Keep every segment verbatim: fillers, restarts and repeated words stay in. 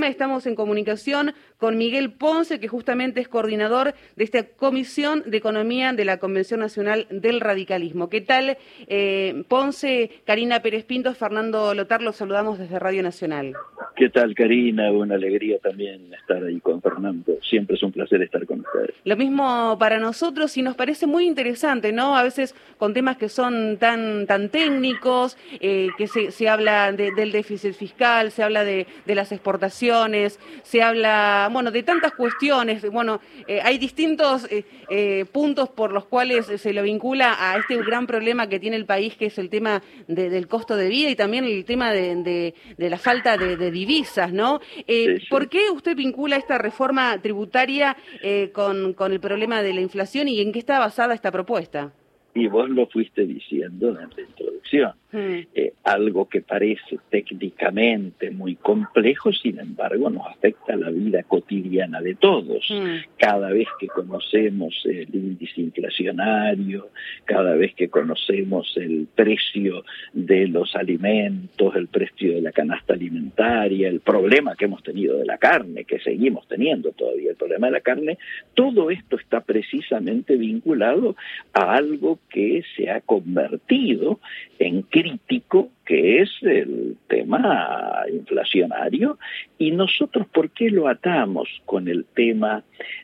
Estamos en comunicación con Miguel Ponce, que justamente es coordinador de esta Comisión de Economía de la Convención Nacional del Radicalismo. ¿Qué tal, eh, Ponce? Karina Pérez Pinto, Fernando Lotar, los saludamos desde Radio Nacional. ¿Qué tal, Karina? Una alegría también estar ahí con Fernando. Siempre es un placer estar con ustedes. Lo mismo para nosotros, y nos parece muy interesante, ¿no? A veces con temas que son tan tan técnicos, eh, que se, se habla de, del déficit fiscal, se habla de, de las exportaciones, se habla, bueno, de tantas cuestiones. Bueno, eh, hay distintos eh, eh, puntos por los cuales se lo vincula a este gran problema que tiene el país, que es el tema de, del costo de vida y también el tema de, de, de la falta de, de divisas, ¿no? Eh, Sí, sí. ¿Por qué usted vincula esta reforma tributaria eh, con, con el problema de la inflación y en qué está basada esta propuesta? Y vos lo fuiste diciendo en la introducción. Mm. Eh, algo que parece técnicamente muy complejo, sin embargo, nos afecta a la vida cotidiana de todos. Mm. Cada vez que conocemos el índice inflacionario, cada vez que conocemos el precio de los alimentos, el precio de la canasta alimentaria, el problema que hemos tenido de la carne, que seguimos teniendo todavía el problema de la carne, todo esto está precisamente vinculado a algo que se ha convertido en crítico, que es el tema inflacionario. Y nosotros, ¿por qué lo atamos con el tema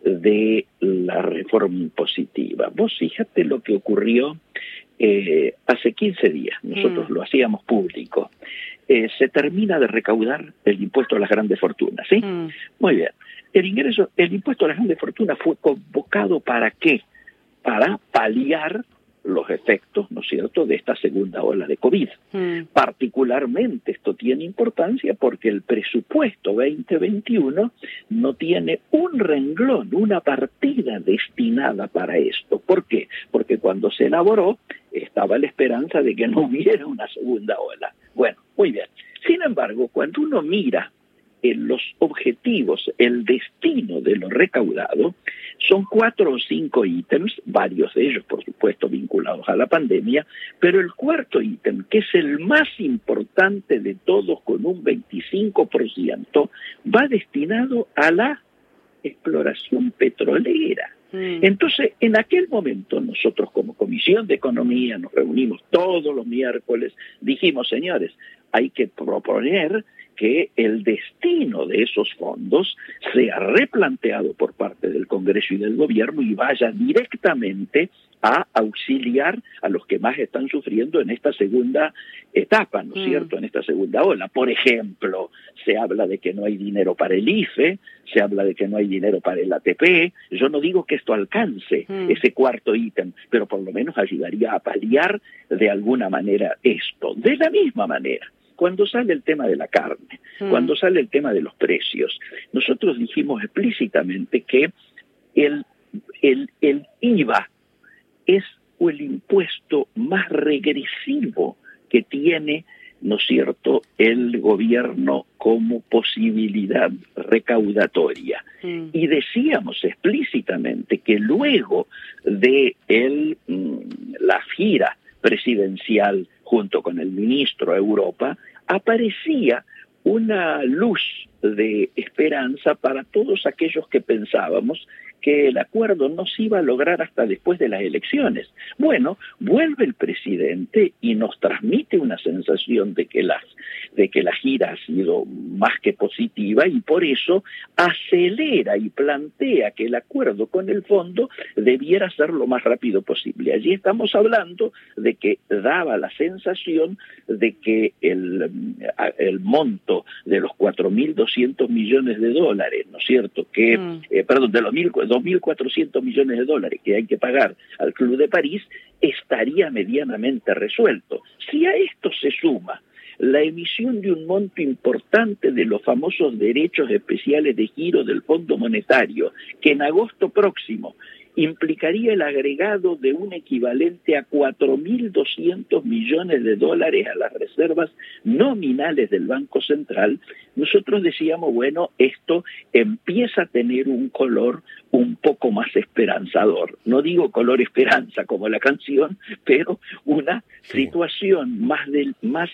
de la reforma impositiva? Vos fíjate lo que ocurrió eh, hace quince días, nosotros mm. lo hacíamos público. Eh, se termina de recaudar el impuesto a las grandes fortunas, ¿sí? Mm. Muy bien. El ingreso, el impuesto a las grandes fortunas fue convocado ¿para qué? Para paliar los efectos, ¿no es cierto?, de esta segunda ola de COVID. Mm. Particularmente esto tiene importancia porque el presupuesto veinte veintiuno no tiene un renglón, una partida destinada para esto. ¿Por qué? Porque cuando se elaboró estaba la esperanza de que no hubiera una segunda ola. Bueno, muy bien. Sin embargo, cuando uno mira en los objetivos, el destino de lo recaudado, son cuatro o cinco ítems, varios de ellos, por supuesto, vinculados a la pandemia, pero el cuarto ítem, que es el más importante de todos, con un veinticinco por ciento, va destinado a la exploración petrolera. Mm. Entonces, en aquel momento, nosotros como Comisión de Economía nos reunimos todos los miércoles, dijimos, señores, hay que proponer que el destino de esos fondos sea replanteado por parte del Congreso y del Gobierno y vaya directamente a auxiliar a los que más están sufriendo en esta segunda etapa, ¿no es mm. cierto?, en esta segunda ola. Por ejemplo, se habla de que no hay dinero para el I F E, se habla de que no hay dinero para el A T P. Yo no digo que esto alcance mm. ese cuarto ítem, pero por lo menos ayudaría a paliar de alguna manera esto. De la misma manera, cuando sale el tema de la carne, mm. cuando sale el tema de los precios, nosotros dijimos explícitamente que el, el, el I V A es el impuesto más regresivo que tiene, ¿no es cierto?, el gobierno como posibilidad recaudatoria. Mm. Y decíamos explícitamente que luego de el, la gira presidencial junto con el ministro a Europa, aparecía una luz de esperanza para todos aquellos que pensábamos que el acuerdo no se iba a lograr hasta después de las elecciones. Bueno, vuelve el presidente y nos transmite una sensación de que, las, de que la gira ha sido más que positiva y por eso acelera y plantea que el acuerdo con el fondo debiera ser lo más rápido posible. Allí estamos hablando de que daba la sensación de que el, el monto de los cuatro mil doscientos millones de dólares, ¿no es cierto?, que, mm. eh, perdón, de los mil dos mil cuatrocientos millones de dólares que hay que pagar al Club de París, estaría medianamente resuelto. Si a esto se suma la emisión de un monto importante de los famosos derechos especiales de giro del Fondo Monetario, que en agosto próximo implicaría el agregado de un equivalente a cuatro mil doscientos millones de dólares a las reservas nominales del Banco Central, nosotros decíamos, bueno, esto empieza a tener un color un poco más esperanzador. No digo color esperanza como la canción, pero una situación más, del, más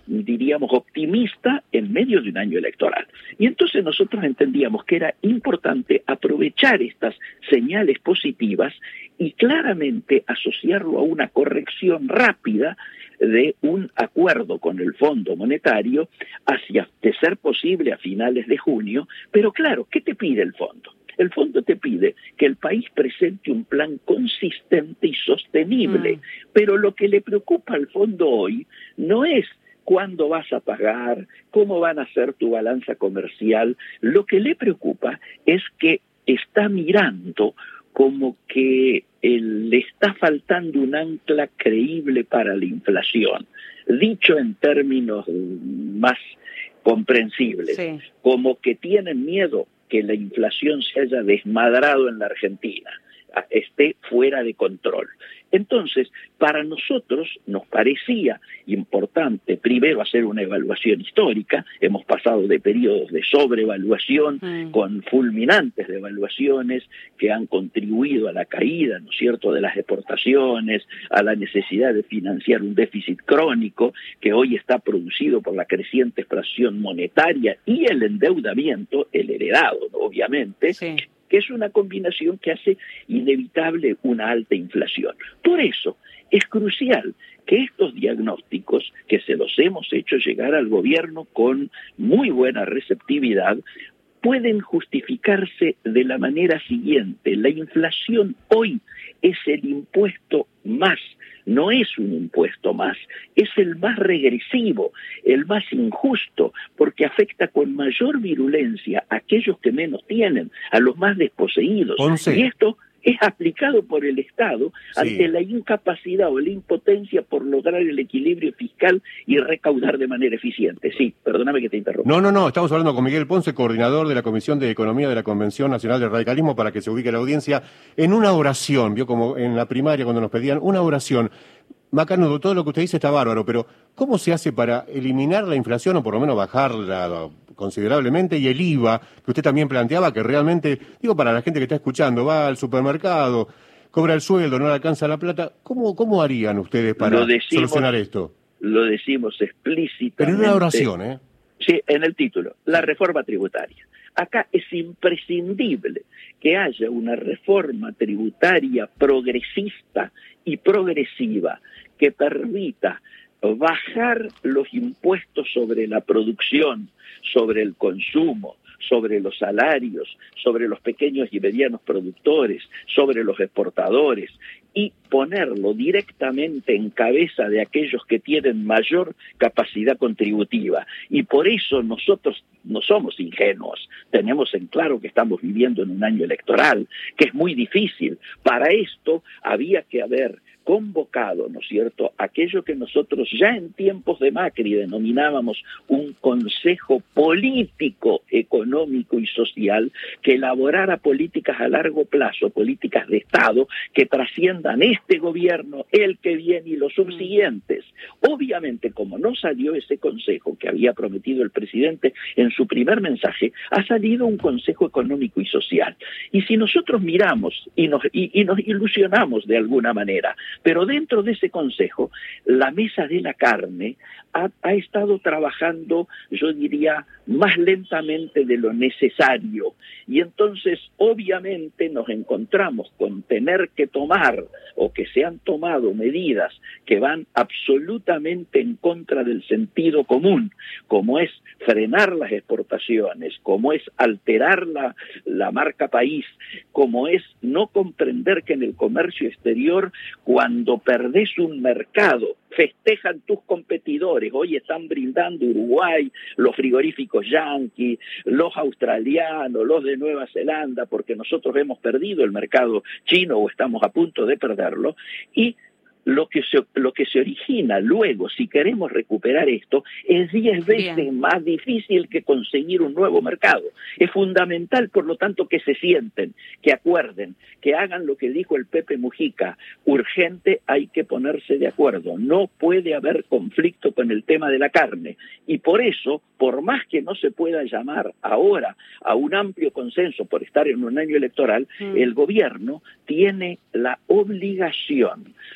diríamos, optimista en medio de un año electoral. Y entonces nosotros entendíamos que era importante aprovechar estas señales positivas y claramente asociarlo a una corrección rápida de un acuerdo con el Fondo Monetario hacia, de ser posible, a finales de junio. Pero claro, ¿qué te pide el Fondo? El Fondo te pide que el país presente un plan consistente y sostenible, mm. pero lo que le preocupa al Fondo hoy no es cuándo vas a pagar, cómo van a ser tu balanza comercial. Lo que le preocupa es que está mirando como que el, le está faltando un ancla creíble para la inflación. Dicho en términos más comprensibles, sí. como que tienen miedo que la inflación se haya desmadrado en la Argentina, esté fuera de control. Entonces, para nosotros nos parecía importante primero hacer una evaluación histórica. Hemos pasado de periodos de sobrevaluación mm. con fulminantes devaluaciones que han contribuido a la caída, ¿no es cierto?, de las exportaciones, a la necesidad de financiar un déficit crónico que hoy está producido por la creciente expansión monetaria y el endeudamiento, el heredado, ¿no?, obviamente, sí. que es una combinación que hace inevitable una alta inflación. Por eso es crucial que estos diagnósticos, que se los hemos hecho llegar al gobierno con muy buena receptividad, pueden justificarse de la manera siguiente. La inflación hoy es el impuesto más, no es un impuesto más, es el más regresivo, el más injusto, porque afecta con mayor virulencia a aquellos que menos tienen, a los más desposeídos. Ponce. Y esto es aplicado por el Estado sí. ante la incapacidad o la impotencia por lograr el equilibrio fiscal y recaudar de manera eficiente. Sí, perdóname que te interrumpa. No, no, no, estamos hablando con Miguel Ponce, coordinador de la Comisión de Economía de la Convención Nacional del Radicalismo, para que se ubique la audiencia en una oración, vio como en la primaria cuando nos pedían una oración. Macanudo, todo lo que usted dice está bárbaro, pero ¿cómo se hace para eliminar la inflación o por lo menos bajarla considerablemente? Y el I V A, que usted también planteaba, que realmente, digo, para la gente que está escuchando, va al supermercado, cobra el sueldo, no le alcanza la plata, ¿cómo, cómo harían ustedes para decimos, solucionar esto? Lo decimos explícitamente. Pero en una oración, ¿eh? Sí, en el título, la reforma tributaria. Acá es imprescindible que haya una reforma tributaria progresista y progresiva que permita bajar los impuestos sobre la producción, sobre el consumo, sobre los salarios, sobre los pequeños y medianos productores, sobre los exportadores, y ponerlo directamente en cabeza de aquellos que tienen mayor capacidad contributiva. Y por eso nosotros no somos ingenuos, tenemos en claro que estamos viviendo en un año electoral, que es muy difícil. Para esto había que haber convocado, ¿no es cierto?, aquello que nosotros ya en tiempos de Macri denominábamos un consejo político, económico y social que elaborara políticas a largo plazo, políticas de Estado que trasciendan este gobierno, el que viene y los subsiguientes. Obviamente, como no salió ese consejo que había prometido el presidente en su primer mensaje, ha salido un consejo económico y social. Y si nosotros miramos y nos, y, y nos ilusionamos de alguna manera, pero dentro de ese consejo, la mesa de la carne ha, ha estado trabajando, yo diría, más lentamente de lo necesario. Y entonces, obviamente, nos encontramos con tener que tomar, o que se han tomado medidas que van absolutamente en contra del sentido común, como es frenar las exportaciones, como es alterar la, la marca país, como es no comprender que en el comercio exterior, cuando perdés un mercado, festejan tus competidores. Hoy están brindando Uruguay, los frigoríficos yanquis, los australianos, los de Nueva Zelanda, porque nosotros hemos perdido el mercado chino o estamos a punto de perderlo. Y lo que se, lo que se origina luego, si queremos recuperar esto, es diez veces Bien. más difícil que conseguir un nuevo mercado. Es fundamental, por lo tanto, que se sienten, que acuerden, que hagan lo que dijo el Pepe Mujica: urgente, hay que ponerse de acuerdo, no puede haber conflicto con el tema de la carne. Y por eso, por más que no se pueda llamar ahora a un amplio consenso por estar en un año electoral, mm. el gobierno tiene la obligación de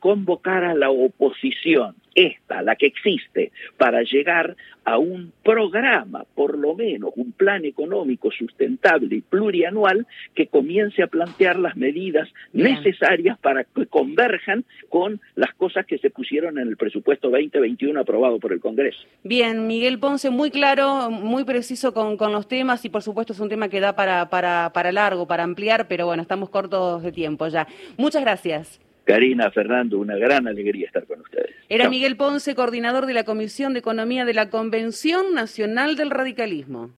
convocar a la oposición, esta, la que existe, para llegar a un programa, por lo menos, un plan económico sustentable y plurianual que comience a plantear las medidas Bien. necesarias para que converjan con las cosas que se pusieron en el presupuesto veinte veintiuno aprobado por el Congreso. Bien, Miguel Ponce, muy claro, muy preciso con, con los temas y por supuesto es un tema que da para, para, para largo, para ampliar, pero bueno, estamos cortos de tiempo ya. Muchas gracias. Karina, Fernando, una gran alegría estar con ustedes. Era Chao. Miguel Ponce, coordinador de la Comisión de Economía de la Convención Nacional del Radicalismo.